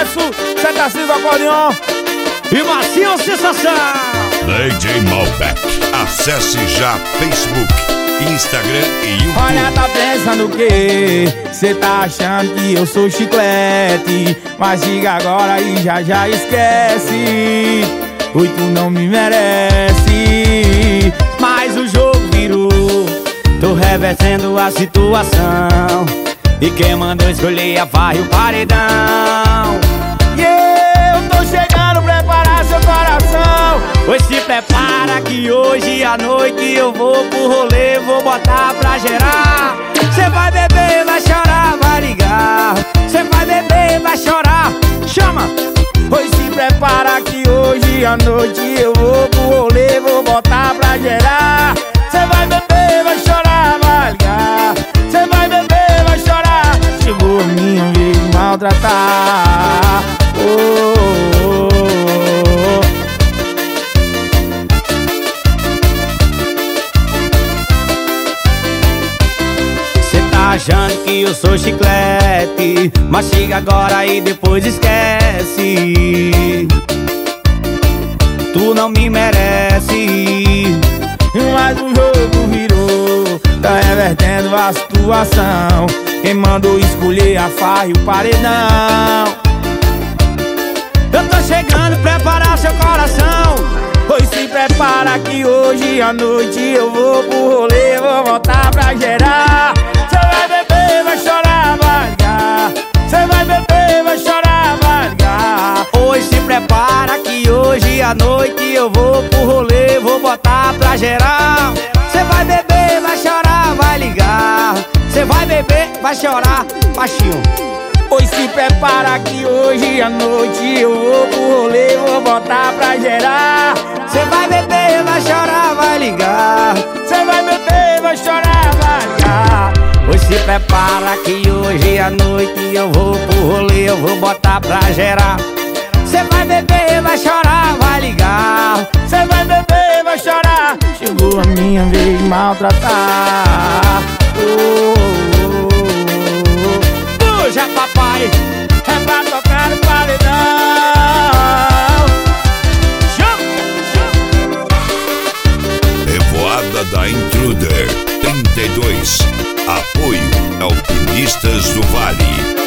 Edson, Seta Silva Acordeon e Marcinho Sensação. DJ Malbec. Acesse já Facebook, Instagram e YouTube. Olha, tá pensando o quê? Cê tá achando que eu sou chiclete, mas diga agora e já esquece. Oi, tu não me merece. Mas o jogo virou, tô revertendo a situação, e quem mandou escolher a farra e o paredão. E eu tô chegando, preparar seu coração. Pois se prepara que hoje à noite eu vou pro rolê, vou botar pra gerar. Cê vai beber, vai chorar, vai ligar. Cê vai beber, vai chorar, chama. Pois se prepara que hoje à noite eu vou pro rolê, vou botar pra gerar. Cê vai beber, vai chorar, vai ligar. Cê vai beber, vai chorar. Chegou a minha vez de maltratar. Oh, oh, oh. Cê tá achando que eu sou chiclete, mas chega agora e depois esquece. Tu não me merece. Mas o jogo virou, tá revertendo a situação. Quem mandou escolher a farra e o paredão. Eu tô chegando, preparar seu coração. Pois se prepara que hoje à noite eu vou pro rolê, vou voltar pra gerar. Cê vai beber, vai chorar, vai ligar. Cê vai beber, vai chorar, vai ligar. Pois se prepara que hoje à noite eu vou pro rolê, vou botar pra gerar. Cê vai beber, vai chorar, vai ligar. Cê vai beber, vai chorar, baixinho. Pois se prepara que hoje à noite eu vou pro rolê, vou botar pra gerar. Cê vai beber, vai chorar, vai ligar. Cê vai beber, vai chorar, vai ligar. Pois se prepara que hoje à noite eu vou pro rolê, eu vou botar pra gerar. Cê vai beber, vai chorar, vai ligar. Cê vai beber, vai chorar. Chegou a minha vez de maltratar. Oh, oh, oh. Puxa, papai, é pra tocar no paredão. Chama. Revoada da Intruder 32. Apoio Alpinistas do Vale.